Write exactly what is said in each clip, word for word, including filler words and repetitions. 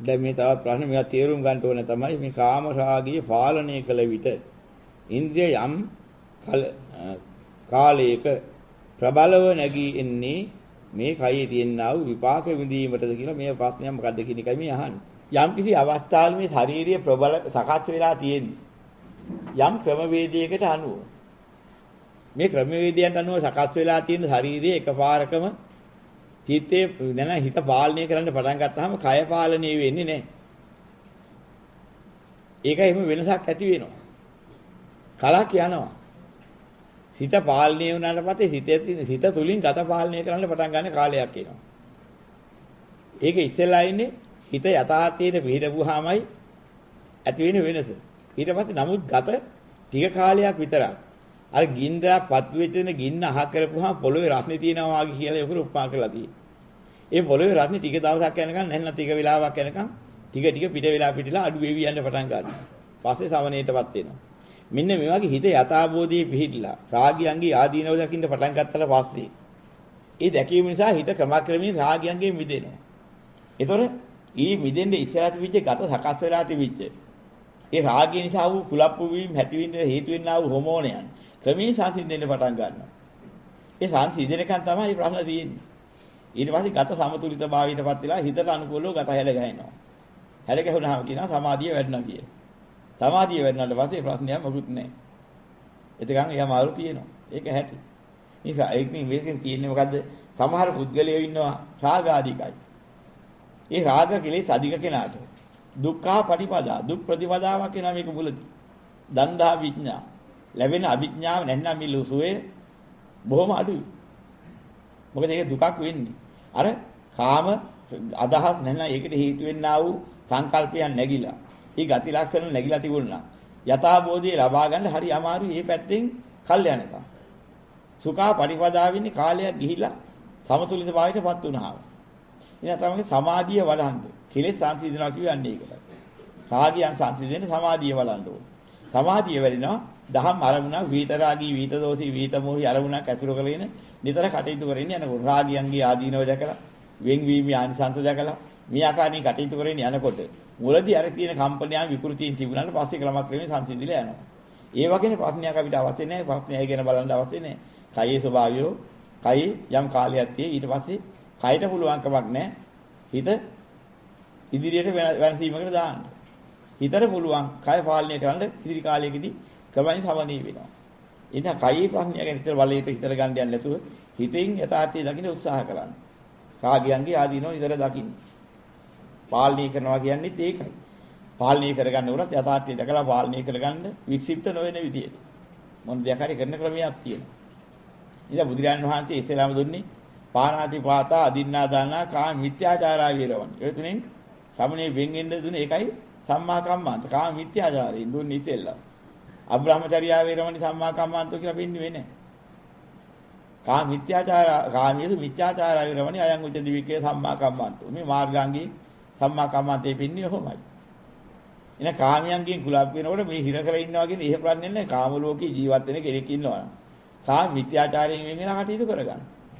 දැන් මේ තවත් ප්‍රශ්න මේවා තේරුම් ගන්න ඕනේ තමයි මේ කාම රාගය පාලනය කළ විට ඉන්ද්‍රිය යම් කාලයක ප්‍රබලව නැගී එන්නේ මේ කයේ තියෙනා වූ විපාක විඳීමටද කියලා මේ ප්‍රශ්නය මොකද්ද කියන එකයි මේ අහන්නේ. යම් කිසි අවස්ථාවල මේ ශාරීරිය ප්‍රබල සකස් වෙලා තියෙන්නේ යම් ක්‍රමවේදයකට අනුව. මේ ක්‍රමවේදයන්ට අනුව සකස් වෙලා තියෙන ශාරීරිය එකපාරකම චිත්තේ නැන හිත පාලනය කරන්න පටන් ගත්තාම කය පාලනය වෙන්නේ නැහැ. ඒක එහෙම වෙනසක් ඇති වෙනවා. කලක් යනවා. හිත පාලනය වුණාට පස්සේ හිතේ හිත තුලින් ගත පාලනය කරන්න පටන් ගන්න කාලයක් එනවා. ඒක ඉස්සෙල්ලා ඉන්නේ හිත යථාර්ථයේ පිළිදපුවාමයි ඇති වෙන වෙනස. ඊට පස්සේ නමුත් ගත ටික කාලයක් විතරක් අර ගින්දරක් පත් වෙච්ච දෙන ගින්න අහ කරපුවාම පොළවේ රස්නේ තියෙනවා වගේ කියලා ඒකට උපමා කරලා තියෙනවා. ඒ පොළවේ රස්නේ ටික දවසක් යනකම් නැත්නම් ටික වෙලාවක් යනකම් ටික ටික පිට වෙලා පිටලා අඩු වෙවි යන්න පටන් ගන්නවා. පස්සේ සමනේටපත් වෙනවා. මෙන්න මේ වගේ හිත යථාබෝධයේ පිහිටලා රාගයන්ගේ ආදීනව දකින්න පටන් ගත්තට පස්සේ ඒ දැකීම නිසා හිත ක්‍රමක්‍රමයෙන් රාගයන්ගෙන් මිදෙනවා. ඒතොර ඊ මිදෙන්නේ ඉස්සරහට විච්ච ගත සකස් වෙලා තිබිච්ච ඒ රාගය නිසා වූ කුලප්පු වීම හැතිවෙන්න හේතු වෙන්නා වූ හෝමෝනයන් ක්‍රමයෙන් සංසිඳෙන්න පටන් ගන්නවා. ඒ සංසිඳනකන් තමයි මේ ප්‍රශ්න තියෙන්නේ. ඊට පස්සේ ගත සමතුලිතභාවයටපත් වෙලා හිතට අනුකූලව ගත හැල ගහනවා. හැල ගැහුණාම කියනවා සමාධිය වැඩනවා කියලා. සමාධිය වැඩනට පස්සේ ප්‍රශ්නයක් මොකුත් නැහැ. එතකන් එයා මාරු තියෙනවා. ඒක හැටි. මේක ඒකෙන් මේකෙන් තියෙන්නේ මොකද්ද? සමහර පුද්ගලයෝ ඉන්නවා රාග ආදිකයි. ඒ රාග කෙලෙස් අධික කෙනාට දුක්ඛා පටිපදා දුක් ප්‍රතිපදාවක් කියනවා මේක මුලදී. දන්දා විඥා ලැබෙන අභිඥාව නැත්නම් මේ ලුසුවේ බොහොම අඩුයි. මොකද ඒක දුකක් වෙන්නේ. අර කාම අදහස් නැත්නම් ඒකට හේතු වෙන්නා වූ සංකල්පයන් නැగిලා. මේ ගති ලක්ෂණ නැగిලා තිබුණා. යථාබෝධය ලබා ගන්න හරි අමාරුයි මේ පැත්තෙන් කල් යනකම්. සුඛා පරිපදාවින්නේ කාලයක් ගිහිලා සමතුලිත භාවයටපත් වුණාම. එන තමයි සමාධිය වඩන්න. කෙලෙස් සංසිඳනවා කියන්නේ ඒකට. රාගයන් සංසිඳෙන්න සමාධිය වඩන්න ඕන. සමාධිය වැඩිනවා දහම් අරමුණක් විතරාගී විත දෝෂී විත මොහි අරමුණක් ඇතුළු කරගෙන නිතර කටයුතු කරගෙන යනකොට රාගයන්ගේ ආදීනව දැකලා වෙන්වීම ආනිසංස දැකලා මේ ආකාරයෙන් කටයුතු කරගෙන යනකොට මුලදී අර තියෙන කම්පනයන් විකෘතියින් තිබුණාට පස්සේ ක්‍රමක්‍රමයෙන් සංසිඳිලා යනවා. ඒ වගේනේ ප්‍රශ්නයක් අපිට අවශ්‍ය නැහැ. ප්‍රශ්නය ගැන බලන්න අවශ්‍ය නැහැ. කයේ ස්වභාවය, කයි යම් කාලයක් tie ඊට පස්සේ කයට පුළුවන්කමක් නැහැ. හිත ඉදිරියට වෙනසීමකට දාන්න. හිතට පුළුවන් කය පාලනය කරන්න ඉදිරි කාලයකදී ක්‍රමයෙන් සමනී වෙනවා. ඉතින් කයේ ප්‍රශ්නය ගැන හිතට බලයට හිතට ගන්න යන්නේ නැතුව හිතෙන් යථාර්ථය දකින්න උත්සාහ කරන්න. රාගයන්ගේ ආදීනෝ නිතර දකින්න. පාලනය කරනවා කියන්නේත් ඒකයි. පාලනය කරගන්න උනත් යථාර්ථය දැකලා පාලනය කරගන්න වික්ෂිප්ත නොවන විදියට. මොන දෙයක් හරි කරන ක්‍රමයක් තියෙනවා. ඉතින් බුදුරජාණන් වහන්සේ ඉස්ලාම දුන්නේ පාණාති පාතා අදින්නා දානා කාම මිත්‍යාචාරා වේරවණි. ඒ තුنين රමණේ වෙන්ගෙන්න දුන්නේ ඒකයි සම්මා කම්මාන්ත. කාම මිත්‍යාචාරයෙන් දුන්නේ ඉතිල්ලා. අබ්‍රහ්මචර්යා වේරවණි සම්මා කම්මාන්තෝ කියලා වෙන්නේ නැහැ. කාම මිත්‍යාචාරා කාමයේ මිත්‍යාචාරා වේරවණි අයං උච්ච දිවිකේ සම්මා කම්මාන්තෝ. මේ මාර්ගාංගී සම්මා කම්මන්තේ පින්නේ කොහොමයි? එන කාමයන්ගෙන් කුලප් වෙනකොට මේ හිර කර ඉන්නවා කියන්නේ එහෙ ප්‍රශ්නේ නැහැ. කාම ලෝකේ ජීවත් වෙන කෙනෙක් ඉන්නවා. කාම මිත්‍යාචාරයෙන් වෙන වෙන කටයුතු කරගන්න.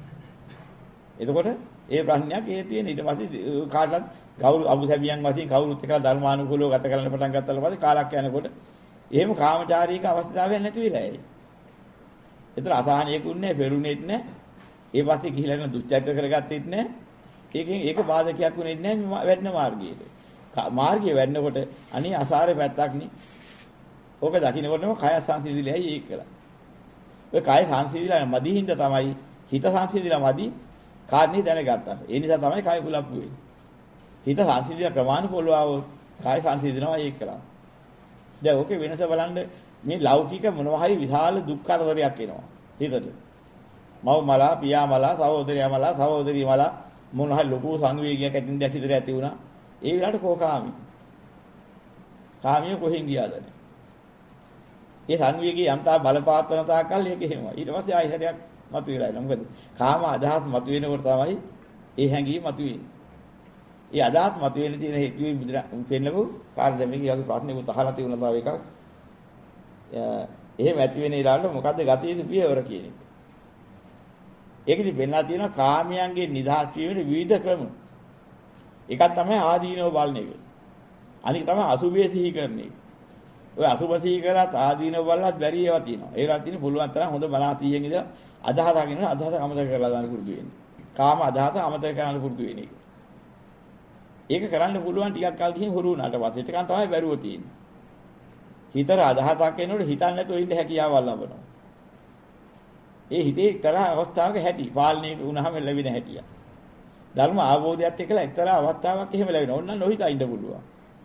එතකොට ඒ ප්‍රශ්නයක් ඒ තියෙන ඊට පස්සේ කාටවත් ගෞරව අමුසැමියන් වශයෙන් කවුරුත් එක්කලා ධර්මානුකූලව ගත කරන්න පටන් ගත්තාට පස්සේ කාලක් යනකොට එහෙම කාමචාරීක අවස්ථාවක් නැති වෙලා එයි. ඒතර අසහනයකුත් නැහැ, පෙරුණෙත් නැහැ. ඒ පස්සේ ගිහිලා යන දුස්චරිත කරගත්තෙත් නැහැ. ඒකෙන් ඒක බාධකයක් වුණෙත් නැහැ මේ වැඩන මාර්ගයේට. මාර්ගය වැඩනකොට අනේ අසාරේ පැත්තක් නේ. ඕක දකින්නකොටම කය සංසිඳිලායි ඒක කළා. ඔය කය සංසිඳිලා මදිහින්ද තමයි හිත සංසිඳිලා මදි කාරණේ දැනගත්තා. ඒ නිසා තමයි කය කුලප්පු වෙන්නේ. හිත සංසිඳිලා ප්‍රමාණිකවව කය සංසිඳිනවා ඒක කළා. දැන් ඕකේ වෙනස බලන්න මේ ලෞකික මොනවා හරි විශාල දුක් කරදරයක් එනවා හිතට. මව මලා, පියා මලා, සහෝදරයා මලා, සහෝදරිය මලා මොනවා හරි ලොකු සංවේගයක් ඇතින් දැක් හිතට ඇති වුණා. ඒ විලාට කෝකාමි. කාමිය කොහෙන් ගියාද නේ? ඒ සංවේගී යම්තා බලපාතන තාකල් ඒක එහෙමයි. ඊට පස්සේ ආයෙ හැරයක් මතුවලා එනවා. මොකද කාම අදහස් මතුවෙනකොට තමයි ඒ හැඟීම මතුවෙන්නේ. ඒ අදහස් මතුවෙන්න තියෙන හේතුවේ බුදුරා පෙන්නපු කාර්යය මේක යගේ ප්‍රශ්නෙකුත් අහලා තියුණා තව එකක්. එහෙම ඇති වෙන ඊළඟට මොකද්ද ගතියේ පියවර කියන එක. ඒකෙදි වෙන්නලා තියෙනවා කාමයන්ගේ නිදහස් වීමේ විවිධ ක්‍රම. එකක් තමයි ආදීනව බලන එක. අනික තමයි අසුභය සිහි කරන එක. ඔය අසුභ සිහි කරලා ආදීනව බලලත් බැරි ඒවා තියෙනවා. ඒකට තියෙන පුළුවන් තරම් හොඳ බලාසීයෙන් ඉඳලා අදහසකින් අදහස අමතක කරලා දාන්න පුරුදු වෙන්න. කාම අදහස අමතක කරන්න පුරුදු වෙන එක. ඒක කරන්න පුළුවන් ටිකක් කල් ගිහින් හුරු වුණාට පස්සේ ඒකන් තමයි බැරුව තියෙන්නේ. හිතර අදහසක් එනකොට හිතන්නේ නැතුව ඉන්න හැකියාවල් ලබනවා. ඒ හිතේ එක්තරා අවස්ථාවක හැටි පාලනය වුණාම ලැබෙන හැටිය. ධර්ම ආවෝදයත් එක්කලා එක්තරා අවස්ථාවක් එහෙම ලැබෙනවා. ඕන්න නොහිතා ඉන්න පුළුවන්.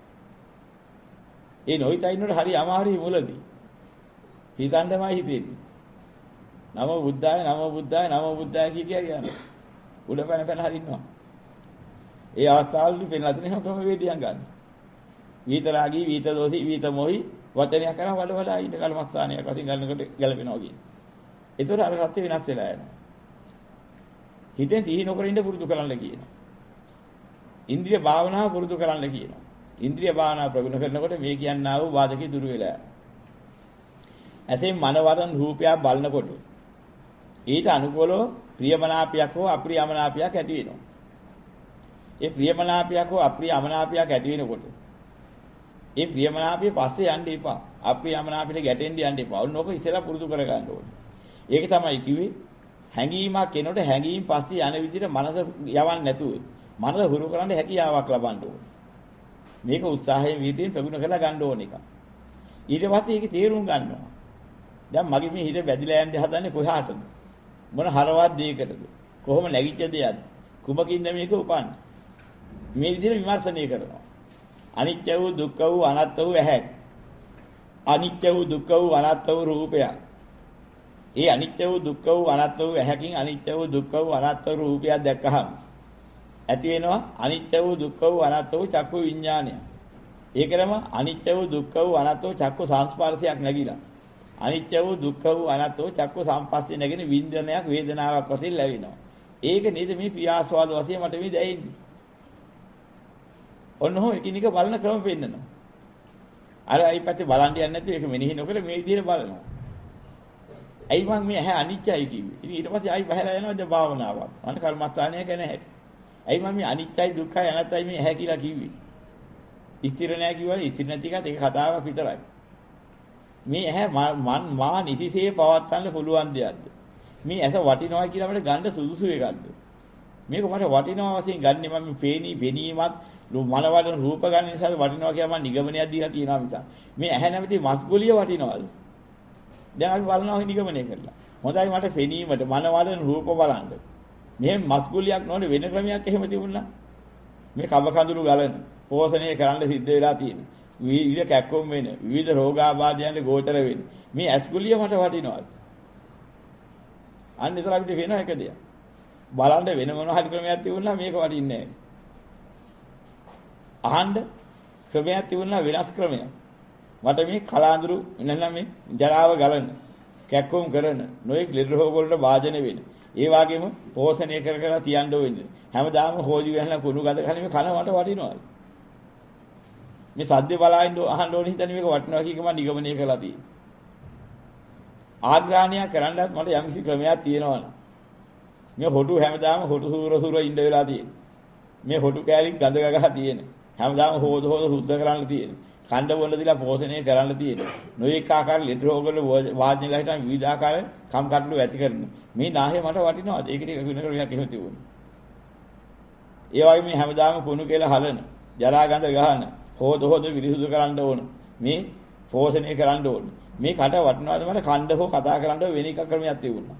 ඒ නොහිතා ඉන්නකොට හරි අමාරුයි මුලදී. හිතන්නමයි හිතෙන්නේ. නම බුද්ධාය නම බුද්ධාය නම බුද්ධාය කිය කිය යනවා. උඩ පැන පැන හරින්නවා. ඒ අවස්ථාවලදී පෙන්ලා දෙන හැම ක්‍රම වේදියන් ගන්න. විතරාගී විත දෝසි විත මොහි වචනයක් කරා වල වල ඉන්න කර්මස්ථානයක් වශයෙන් ගන්නකොට ගැලපෙනවා කියන්නේ. ඒතර අර සත්‍ය වෙනස් වෙලා යනවා. හිතෙන් සිහි නොකර ඉන්න පුරුදු කරන්න කියනවා. ඉන්ද්‍රිය භාවනාව පුරුදු කරන්න කියනවා. ඉන්ද්‍රිය භාවනාව ප්‍රගුණ කරනකොට මේ කියන්නා වූ වාදකේ දුර වෙලා යනවා. ඇතෙන් මනවරන් රූපයක් බලනකොට ඊට අනුකූලව ප්‍රියමනාපයක් හෝ අප්‍රියමනාපයක් ඇති වෙනවා. ඒ ප්‍රියමනාපයක් හෝ අප්‍රියමනාපයක් ඇති වෙනකොට ඒ ප්‍රියමනාපයේ පස්සේ යන්න එපා. අප්‍රියමනාපෙට ගැටෙන්න යන්න එපා. ඔන්න ඔක ඉස්සෙල්ලා පුරුදු කර ගන්න ඕනේ. ඒක තමයි කිව්වේ හැඟීමක් එනකොට හැඟීම් පස්සේ යන විදිහට මනස යවන්න නැතුව මනස හුරු කරන්න හැකියාවක් ලබන්න ඕනේ. මේක උත්සාහයෙන් වීතියෙන් ප්‍රගුණ කරලා ගන්න ඕන එක. ඊට පස්සේ ඒක තේරුම් ගන්නවා. දැන් මගේ මේ හිත බැදිලා යන්න හදන්නේ කොහාටද? මොන හරවත් දෙයකටද? කොහොම නැගිච්ච දෙයක්ද? කුමකින්ද මේක උපන්නේ? මේ විදිහට විමර්ශනය කරනවා. අනිත්‍ය වූ දුක්ඛ වූ අනාත්ම වූ ඇහැ. අනිත්‍ය වූ දුක්ඛ වූ අනාත්ම වූ රූපයක්. ඒ අනිත්‍ය වූ දුක්ඛ වූ අනාත්ම වූ ඇහැකින් අනිත්‍ය වූ දුක්ඛ වූ අනාත්ම රූපයක් දැක්කහම ඇති වෙනවා අනිත්‍ය වූ දුක්ඛ වූ අනාත්ම වූ චක්කු විඥානය. ඒකරම අනිත්‍ය වූ දුක්ඛ වූ අනාත්ම වූ චක්කු සංස්පර්ශයක් නැగిලා. අනිත්‍ය වූ දුක්ඛ වූ අනාත්ම වූ චක්කු සංපස්සේ නැගෙන විඳනයක් වේදනාවක් වශයෙන් ලැබෙනවා. ඒක නේද මේ පියාස්වාද වශයෙන් මට මේ දැනෙන්නේ. ඔන්නෝ එකිනෙක බලන ක්‍රම පෙන්නනවා. අර අයිපැත්තේ බලන්න යන්නේ නැතුව ඒක මෙනෙහි නොකර මේ විදිහට බලනවා. ඇයි මම මේ ඇහැ අනිත්‍යයි කිව්වේ? ඉතින් ඊට පස්සේ ආයි බහැලා යනවා ද භාවනාවක්. අන්න කර්මස්ථානය ගැන හැටි. ඇයි මම මේ අනිත්‍යයි දුක්ඛයි අනාත්තයි මේ ඇහැ කියලා කිව්වේ? ඉතිර නෑ කිව්වා ඉතිර නැති එකත් ඒක කතාවක් විතරයි. මේ ඇහැ මන් මා නිසිසේ පවත්වන්න පුළුවන් දෙයක්ද? මේ ඇස වටිනවා කියලා මට ගන්න සුදුසු එකක්ද? මේක මට වටිනවා වශයෙන් ගන්නෙ මම පේනී වෙනීමත් මනවලන රූප ගන්න නිසා වටිනවා කියලා මම නිගමනයක් දීලා තියෙනවා මිස. මේ ඇහැ නැමැති මස්ගොලිය වටිනවද? දැන් අපි බලනවා නිගමනය කරලා. හොඳයි මට පෙනීමට මනවලන රූප බලන්න. මේ මස්ගොලියක් නොවන වෙන ක්‍රමයක් එහෙම තිබුණා. මේ කබ කඳුළු ගලන පෝෂණය කරන්න සිද්ධ වෙලා තියෙන. විවිධ කැක්කොම් වෙන විවිධ රෝගාබාධයන්ට ගෝචර වෙන. මේ ඇස්ගොලිය මට වටිනවද? අන්න ඒතර අපිට වෙන එක දෙයක්. බලන්න වෙන මොන හරි ක්‍රමයක් තිබුණා මේක වටින්නේ නැහැ. අහන්න ක්‍රමයක් තිබුණා වෙනස් ක්‍රමයක්. මට මේ කලාඳුරු නැත්නම් මේ ජරාව ගලන කැක්කුම් කරන නොයෙක් ලෙඩ රෝග වලට වාජන වෙන. ඒ වගේම පෝෂණය කර කර තියන්න වෙන්නේ. හැමදාම හොජි වෙනලා කුණු ගඳ කන මේ කන මට වටිනවද? මේ සද්ද බලයින් අහන්න ඕනේ හිතන්නේ මේක වටිනවා කීක මම නිගමනය කළා තියෙන්නේ. ආග්‍රහණය කරන්නත් මට යම්කිසි ක්‍රමයක් තියෙනවා නේ. මේ හොටු හැමදාම හොටු සූර සූර ඉඳ වෙලා තියෙන්නේ. මේ හොටු කෑලි ගඳ ගගහ තියෙන්නේ. හැමදාම හොද හොද සුද්ධ කරන්න තියෙන්නේ. කණ්ඩ වල දීලා පෝෂණය කරන්න තියෙන්නේ. නොඑක ආකාර ලෙඩ රෝග වල වාජ්‍යලා හිටන් විවිධ ආකාර කම් කටළු ඇති කරන. මේ නාහේ මට වටිනවද? ඒක ටික වෙන ක්‍රමයක් එහෙම තිබුණා. ඒ වගේ මේ හැමදාම කුණු කියලා හලන, ජරා ගඳ ගහන, හොද හොද විරිසුදු කරන්න ඕන. මේ පෝෂණය කරන්න ඕන. මේ කට වටිනවද මට කණ්ඩ හෝ කතා කරන්න වෙන එක ක්‍රමයක් තිබුණා.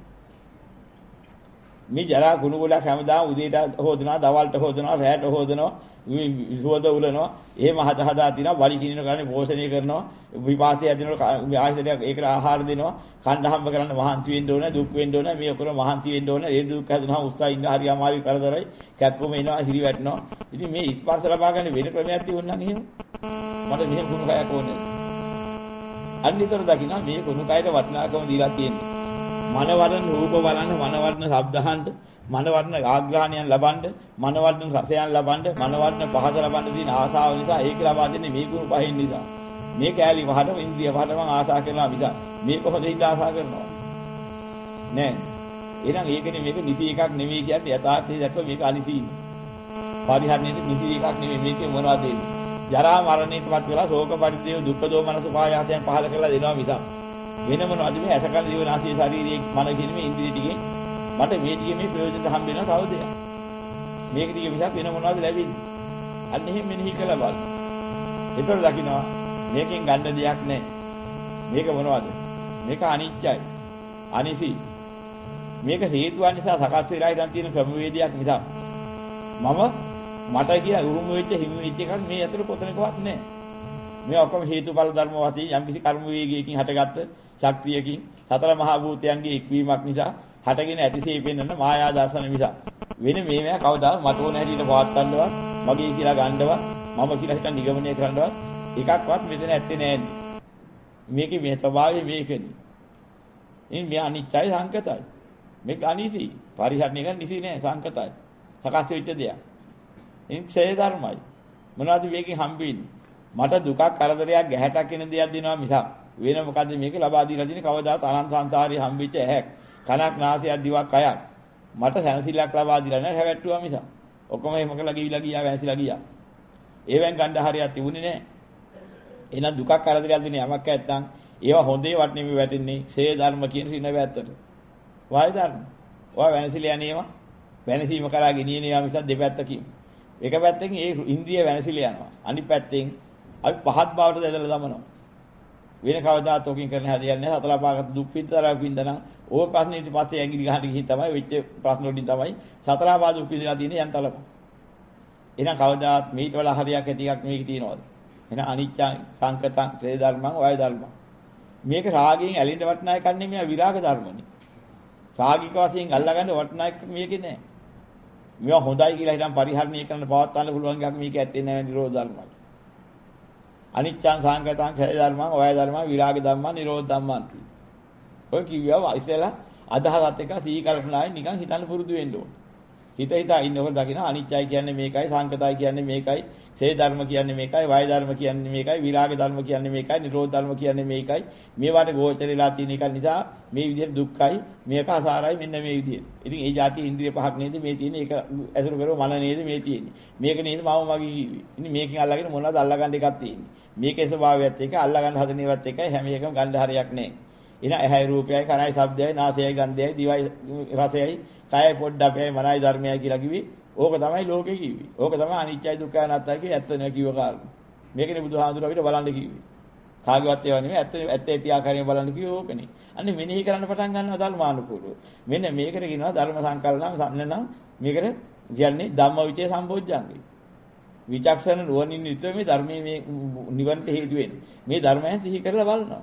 මේ ජරා කුණු ගොඩක් හැමදාම උදේට හොදනවා, දවල්ට හොදනවා, රැයට හොදනවා, සුවඳ උලනවා. එහෙම හද හදා තිනවා, වලි කිනින කරන්නේ පෝෂණය කරනවා, විපාසය ඇදිනකොට ආයතනයක් ඒකට ආහාර දෙනවා, කණ්ඩ හම්බ කරන්න මහන්සි වෙන්න ඕනේ, දුක් වෙන්න ඕනේ, මේ ඔක්කොම මහන්සි වෙන්න ඕනේ. ඒ දුක් හැදෙනවා උත්සාහ ඉන්න හරි අමාරුයි කරදරයි, කැක්කම එනවා, හිරි වැටෙනවා. ඉතින් මේ ස්පර්ශ ලබා ගන්න වෙන ක්‍රමයක් තියුණා නම් එහෙම මට මෙහෙම කුණු කයක් ඕනේ. අනිතර දකින්න මේ කුණු කයට වටිනාකම දීලා තියෙන්නේ. මනවර්ණ රූප බලන්න, මනවර්ණ ශබ්ද අහන්න, මනවර්ණ ආග්‍රහණයන් ලබන්න, මනවර්ණ රසයන් ලබන්න, මනවර්ණ පහස ලබන්න තියෙන ආසාව නිසා ඒක ලබා දෙන්නේ මේ කුණු පහෙන් නිසා. මේ කෑලි වහන ඉන්ද්‍රිය වහන මම ආසා කරනවා මිස මේ කොහොමද ඉඳ ආසා කරනවා නෑ. එහෙනම් ඒකනේ මේක නිසි එකක් නෙවෙයි කියන්නේ යථාර්ථය දැක්ක මේක අනිසි. පරිහරණයට නිදි එකක් නෙමෙයි මේකේ මොනවද දෙන්නේ. ජරා මරණයටපත් වෙලා ශෝක පරිදේව දුක්ඛ දෝමනස පායාසයන් පහල කරලා දෙනවා මිසක් වෙන මොනවද මේ ඇසකල දිවනාසී ශාරීරික මන කියන මේ ඉන්ද්‍රිය ටිකෙන් මට මේ ටිකේ මේ ප්‍රයෝජන හම්බ වෙනවා තව දෙයක්. මේක ටික මිසක් වෙන මොනවද ලැබෙන්නේ. අන්න එහෙම මෙනෙහි කළා බලන්න. ඒතර දකින්නවා මේකෙන් ගන්න දෙයක් නැහැ. මේක මොනවද? මේක අනිත්‍යයි. අනිසි. මේක හේතුන් නිසා සකස් වෙලා ඉඳන් තියෙන ක්‍රමවේදයක් මිසක් මම මට කියලා උරුම වෙච්ච හිමි වෙච්ච එකක් මේ ඇතුළේ කොතනකවත් නැහැ. මේ ඔක්කොම හේතුඵල ධර්ම වශයෙන් යම්කිසි කර්ම වේගයකින් හටගත්ත ශක්තියකින් සතර මහා භූතයන්ගේ එක්වීමක් නිසා හටගෙන ඇතිසේ පෙන්වන මායා දර්ශන නිසා වෙන මේවා කවදා මට ඕන හැටියට පවත්වන්නවත් මගේ කියලා ගන්නවත් මම කියලා හිතන් නිගමනය කරන්නවත් එකක්වත් මෙතන ඇත්තේ නැහැ. මේකේ මේ ස්වභාවය මේකනේ. ඉතින් මේ අනිත්‍යයි සංකතයි. මේක අනිසි. පරිහරණය කරන්න නිසි නෑ සංකතයි. සකස් වෙච්ච දෙයක්. ඉතින් ක්ෂය ධර්මයි. මොනවද මේකෙන් හම්බෙන්නේ? මට දුකක් කරදරයක් ගැහැටක් කියන දෙයක් දෙනවා මිසක් වෙන මොකද්ද මේක ලබා දීලා තියෙන්නේ කවදාත් අනන්ත සංසාරේ හම්බෙච්ච ඇහැක් කනක් නාසයක් දිවක් කයක් මට සැනසෙල්ලක් ලබා දීලා නැහැ හැවැට්ටුවා මිසක්. ඔක්කොම එහෙම කළා ගිවිලා ගියා වෙනසිලා ගියා. ඒවෙන් ගන්න හරියක් තිබුණේ නැහැ. එහෙනම් දුකක් කරදරයක් දෙන යමක් නැත්තම් ඒවා හොඳේ වටනේ වැටෙන්නේ ක්ෂය ධර්ම කියන රින වැත්තට. වාය ධර්ම. ඔය වෙනසිලා යන්නේවා වෙනසීම කරා ගෙනියන ඒවා මිසක් දෙපැත්තකින්. එක පැත්තකින් ඒ ඉන්ද්‍රිය වෙනසිලා යනවා. අනිත් පැත්තෙන් අපි පහත් බවට දැදලා දමනවා. වෙන කවදාත් ඔකින් කරන්න හදියන්නේ නැහැ. සතර පාගත දුක් පිටතරක් වින්දනම් ඕක ප්‍රශ්නේ ඊට පස්සේ ඇඟිලි ගහන්න ගිහින් තමයි වෙච්ච ප්‍රශ්න වලින් තමයි සතර පාගත දුක් විඳලා තියෙන්නේ යන්තලම. එහෙනම් කවදාත් මේට වල හරියක් ඇති එකක් මේක තියෙනවද? එහෙනම් අනිච්චං සංකතං ක්ෂය ධර්මං වාය ධර්මං. මේක රාගයෙන් ඇලින්න වටනා එකක් නෙමෙයි විරාග ධර්මනේ. රාගික වශයෙන් අල්ලගන්න වටනා එකක් මේකේ නෑ. මේවා හොඳයි කියලා හිතන් පරිහරණය කරන්න පවත්වන්න පුළුවන් එකක් මේක ඇත්තේ නෑ නිරෝධ ධර්මයි. අනිච්චං සංකතං ක්ෂය ධර්මං වාය ධර්මං විරාග ධම්මං නිරෝධ ධම්මං. ඔය කිව්වා ඉතලා අදහසත් එක සී කල්පනායි නිකන් හිතන්න පුරුදු වෙන්න ඕන. හිත හිතා ඉන්නකොට දකින්න අනිච්චයි කියන්නේ මේකයි සංකතයි කියන්නේ මේකයි ක්ෂය ධර්ම කියන්නේ මේකයි වාය ධර්ම කියන්නේ මේකයි විරාග ධර්ම කියන්නේ මේකයි නිරෝධ ධර්ම කියන්නේ මේකයි මේවට ගෝචරලා තියෙන එක නිසා මේ විදිහට දුක්ඛයි මේක අසාරයි මෙන්න මේ විදිහට. ඉතින් ඒ જાති ඉන්ද්‍රිය පහක් නේද මේ තියෙන්නේ ඒක ඇසුරු කරව මන නේද මේ තියෙන්නේ. මේක නේද මම මගේ කිව්වේ. ඉතින් මේකෙන් අල්ලගෙන මොනවද අල්ලගන්න එකක් තියෙන්නේ. මේකේ ස්වභාවයත් එක අල්ලගන්න හදන ඒවත් එකයි හැම එකම ගන්න හරියක් නැහැ. එන ඇහැයි රූපයයි කනයි ශබ්දයයි නාසයයි ගන්ධයයි දිවයි රසයයි කයයි පොඩ්ඩක්යි මනයි ධර්මයයි කියලා කිව්වේ. ඕක තමයි ලෝකේ කිව්වේ. ඕක තමයි අනිත්‍යයි දුක්ඛයි අනාත්තයි කිය ඇත්ත නේ කිව්ව කාරණා. මේකනේ බුදුහාඳුර අපිට බලන්න කිව්වේ. කාගේවත් ඒවා නෙමෙයි ඇත්ත ඇත්ත ඇති ආකාරයෙන් බලන්න කිව්වේ ඕකනේ. අන්නේ මෙනෙහි කරන්න පටන් ගන්නවා ධර්මානුකූලව. මෙන්න මේකට කියනවා ධර්ම සංකල්පනම් සම්නනම් මේකට කියන්නේ ධම්මවිචේ සම්බෝධ්‍යංගේ. විචක්ෂණ නුවණින් විතර මේ ධර්මයේ මේ නිවන්ට හේතු වෙන්නේ. මේ ධර්මයන් සිහි කරලා බලනවා.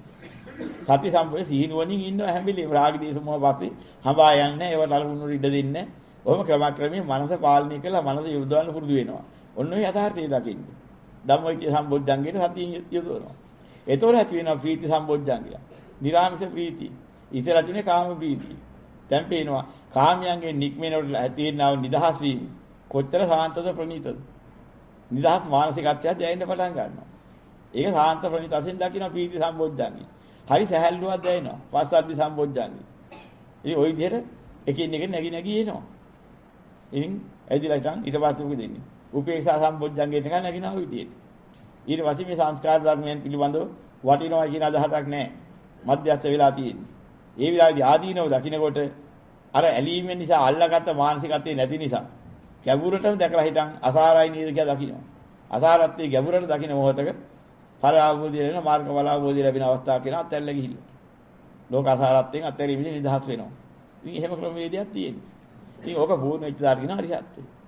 සති සම්පේ සිහි නුවණින් ඉන්නවා හැම වෙලේම රාග දේශ මොහ පස්සේ හඹා යන්නේ ඒවට අලුණු ඉඩ දෙන්නේ. ඔහොම ක්‍රමක්‍රමයෙන් මනස පාලනය කරලා මනස යොදවන්න පුරුදු වෙනවා. ඔන්න ඔය යථාර්ථය දකින්න. ධම්මවිචේ සම්බෝධ්‍යංගේට සතිය යොදවනවා. ඒතොර ඇති වෙනවා ප්‍රීති සම්බෝධ්‍යංගය. නිරාමිෂ ප්‍රීති. ඉතලා තියෙන කාම ප්‍රීති. දැන් පේනවා කාමයන්ගේ නික්මනට ඇතිවෙනව නිදහස් වීම. කොච්චර සාන්තද ප්‍රණීතද? නිදහස් මානසිකත්වයක් දැනෙන්න පටන් ගන්නවා. ඒක සාන්ත ප්‍රණීත වශයෙන් දකින්න ප්‍රීති සම්බෝධ්‍යංගය. හරි සහැල්ලුවක් දැනෙනවා. පස්සද්ධි සම්බෝධ්‍යංගය. ඉතින් ওই විදිහට එකින් එක නැగి නැగి එනවා. ඉතින් ඇදිලා ඉතින් ඊට පස්සේ මොකද දෙන්නේ? උපේක්ෂා සම්බොජ්ජංගේට නිකන් නැගිනවා ওই විදිහට. ඊට පස්සේ මේ සංස්කාර ධර්මයන් පිළිබඳව වටිනවා කියන අදහසක් නැහැ. මධ්‍යස්ථ වෙලා තියෙන්නේ. ඒ විලාදී ආදීනව දකින්නකොට අර ඇලීමෙන් නිසා අල්ලාගත්ත මානසිකත්වයේ නැති නිසා ගැඹුරටම දැකලා හිටන් අසාරයි නේද කියලා දකින්නවා. අසාරත්වයේ ගැඹුරට දකින්න මොහොතක පර ආවෝදිය වෙන මාර්ග බල ආවෝදිය ලැබෙන අවස්ථාවක් වෙනවා අත්හැරල ගිහිල්ලා. ලෝක අසාරත්වයෙන් අත්හැරීමේ නිදහස් වෙනවා. ඉතින් එහෙම ක්‍රමවේදයක් තියෙනවා. ඉතින් ඕක පූර්ණ වෙච්ච දාට කියන හරියත්.